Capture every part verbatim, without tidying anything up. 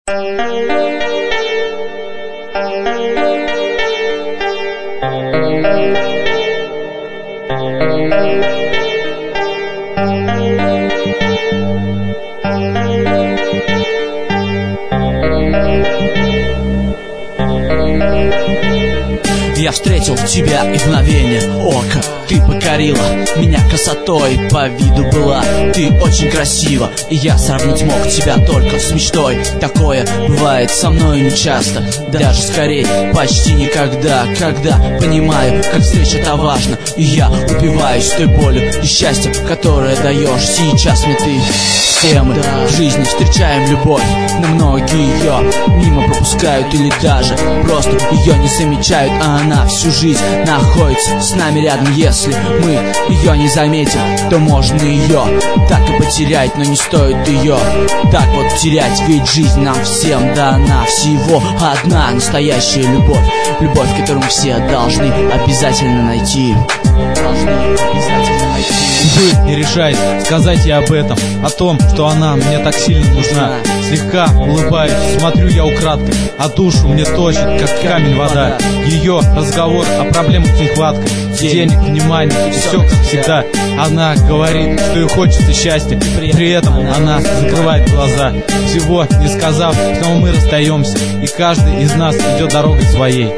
Я встретил тебя, и в мгновение ока ты покорила меня красотой, по виду была ты очень красива, и я сравнить мог тебя только с мечтой. Такое бывает со мной нечасто, даже скорее почти никогда. Когда понимаю, как встреча-то важна, и я упиваюсь той болью и счастьем, которое даешь сейчас мне ты. Все мы в жизни встречаем любовь, но многие ее мимо пропускают или даже просто ее не замечают, а она всю жизнь находится с нами рядом. Если мы ее не заметим, то можно ее так и потерять, но не стоит ее так вот терять, ведь жизнь нам всем дана всего одна. Настоящая любовь, любовь, которую все должны обязательно найти. Должны обязательно найти. Увы, не решаюсь сказать я об этом, о том, что она мне так сильно нужна. Слегка улыбаюсь, смотрю я украдкой, а душу мне точит, как камень вода. Ее разговор о проблемах с нехваткой денег, внимания, и все как всегда. Она говорит, что ей хочется счастья, при этом она закрывает глаза, всего не сказав, что мы расстаемся, и каждый из нас идет дорогой своей.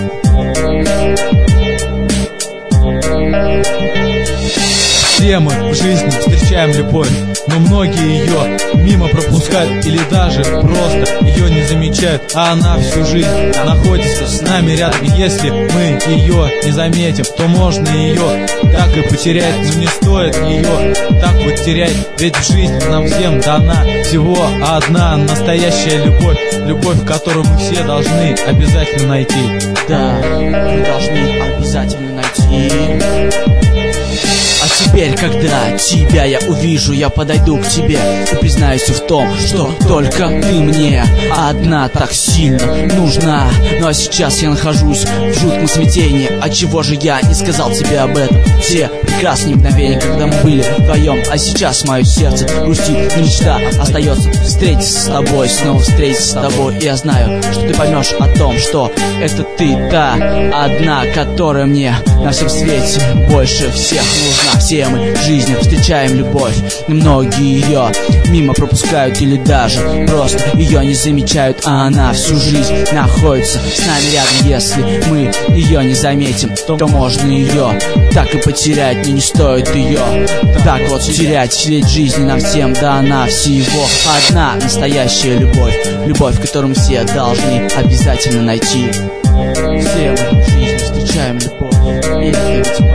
Все мы в жизни встречаем любовь, но многие ее мимо пропускают или даже просто ее не замечают, а она всю жизнь находится с нами рядом. И если мы ее не заметим, то можно ее так и потерять, но не стоит ее так вот терять, ведь в жизни нам всем дана всего одна настоящая любовь, любовь, которую мы все должны обязательно найти. Да, мы должны обязательно найти. А теперь, когда тебя я увижу, я подойду к тебе и признаюсь в том, что только ты мне одна так сильно нужна. Ну а сейчас я нахожусь в жутком смятении. Отчего же я не сказал тебе об этом? Все прекрасные мгновения, когда мы были вдвоем, а сейчас мое сердце грустит, мечта остается встретиться с тобой, снова встретиться с тобой. И я знаю, что ты поймешь о том, что это ты та одна, которая мне на всем свете больше всех нужна. Все мы в жизни встречаем любовь, но многие ее мимо пропускают или даже просто ее не замечают, а она всю жизнь находится с нами рядом. Если мы ее не заметим, то можно ее так и потерять, но не стоит ее так вот терять, ведь жизнь нам всем дана всего одна настоящая любовь, любовь, которую все должны обязательно найти. Все мы в жизни встречаем любовь, и это ведь